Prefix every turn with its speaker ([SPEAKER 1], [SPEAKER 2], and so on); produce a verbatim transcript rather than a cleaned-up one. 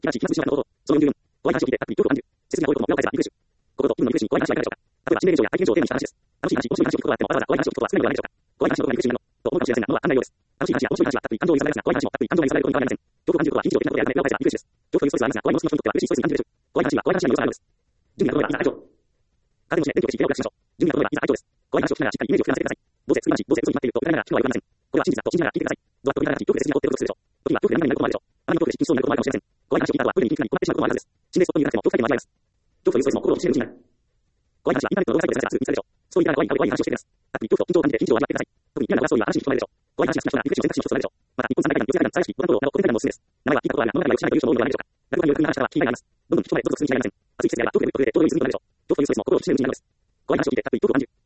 [SPEAKER 1] 東東島の方法、そのよんじゅうよん、ご愛話を聞いて、各一等と安住、切実な法律の目を返せばリクルシュ。ここと、今のリクルシュにご愛話はいかがでしょうか。例えば、心霊現象や体験上をテーマにした話です。楽しい話、面白い話を聞くことがあっても、わざわざご愛話を聞くことは少ないのではないでしょうか。ご愛話の方がリクルシュになるの、と思うかもしれませんが、ものは案内ようです。楽しい話や面白い話は、各一感情を揺さぶられますが、ご愛話も各一感情が揺さぶられることに変わりません。情報安住とは、非日常的なことであるため、目を返せばリクルシュです。情報というストレスはありますが、ご愛の質の人にとっては苦しいストレスに感じるでしょう。ご愛話は、ご愛話には良さがあるようです。準備が整えば、いざ会長。風のして、電気を消し、部屋を暗くしましょう。準備が整えば、いざ会長です。ご愛話を聞きながら、しっかりイメージを膨らませてください。どうせ、次の話、どうせ嘘になっていると疑いながら聞くのはよくありません。これは真実だと信じながら聞いてください。ドアッと見ながら、恐怖で切に煽っていることをするでしょう。時には恐怖で涙になることもあるでしょう。あまりの恐怖で失禁しそうになることもあるかもしれません。ご愛話を聞いた後は、プールに行きに行ってしまうこともあるはずです。心霊スポットに行かなくても、恐怖体験も味わえます。恐怖というストレスも心を失ううちになる。ご愛話はインターネットの動画サイトで探せばすぐ見つかるでしょう。そういったら怖い顔で怖い話をしています。各一恐怖と緊張を感じて非日常を味わってください。特に嫌な噂を言う話に聞こえるでしょう。ご愛話が好きな人がリクルシュを選択肢の一つとなるでしょう。また、日本三大会談、四大会談、最新、ボタン等のこの会談もおすすめです。名前は聞いたことはあるが、物語はよく知らないという人も多いのではないでしょうか。落語家による話からは聞きがいがあります。どんどん聞き込まれ、どんどん進む気がありません。熱い季節やら、恐怖で無理で、どうでもいい続くのでしょう。恐怖というストレスも心を失ううちになるのです。ご愛話を聞いて、各一恐怖を感じる。